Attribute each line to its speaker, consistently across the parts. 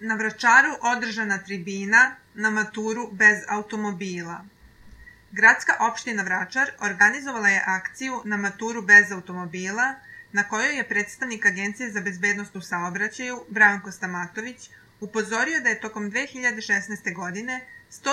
Speaker 1: Na Vračaru održana tribina na maturu bez automobila. Gradska opština Vračar organizovala je akciju na maturu bez automobila, na kojoj je predstavnik Agencije za bezbednost u saobraćaju, Branko Stamatović, upozorio da je tokom 2016. godine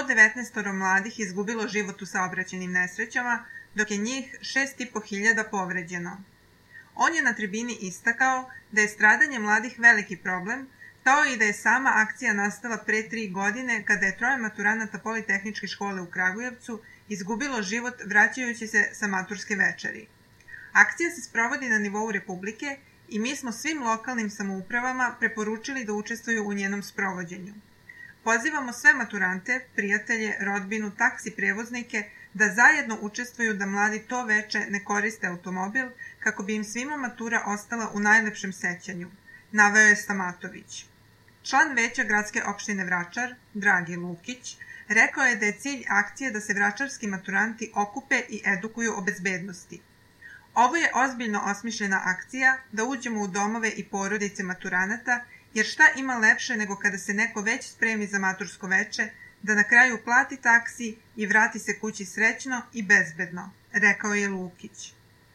Speaker 1: 119 mladih izgubilo život u saobraćajnim nesrećama, dok je njih 6.500 povređeno. On je na tribini istakao da je stradanje mladih veliki problem, kao i da je sama akcija nastala pre 3 godine kada je 3 maturanata Politehničke škole u Kragujevcu izgubilo život vraćajući se sa maturske večeri. Akcija se sprovodi na nivou Republike i mi smo svim lokalnim samoupravama preporučili da učestvuju u njenom sprovođenju. Pozivamo sve maturante, prijatelje, rodbinu, taksi prevoznike da zajedno učestvuju da mladi to veče ne koriste automobil kako bi im svima matura ostala u najlepšem sećanju, naveo je Stamatović. Član veća gradske opštine Vračar, Dragi Lukić, rekao je da je cilj akcije da se vračarski maturanti okupe i edukuju o bezbednosti. Ovo je ozbiljno osmišljena akcija da uđemo u domove i porodice maturanata, jer šta ima lepše nego kada se neko već spremi za matursko veče, da na kraju plati taksi i vrati se kući srećno i bezbedno, rekao je Lukić.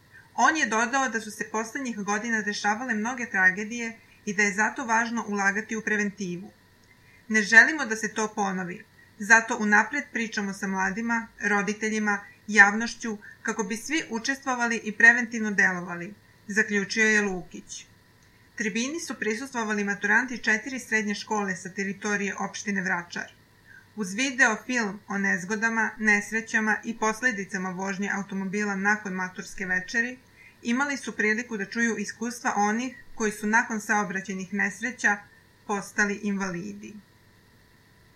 Speaker 1: On je dodao da su se poslednjih godina dešavale mnoge tragedije i da je zato važno ulagati u preventivu. Ne želimo da se to ponovi, zato unapred pričamo sa mladima, roditeljima, javnošću, kako bi svi učestvovali i preventivno delovali, zaključio je Lukić. Tribini su prisustvovali maturanti 4 srednje škole sa teritorije opštine Vračar. Uz video film o nezgodama, nesrećama i posledicama vožnje automobila nakon maturske večeri, imali su priliku da čuju iskustva onih koji su nakon saobraćajnih nesreća postali invalidi.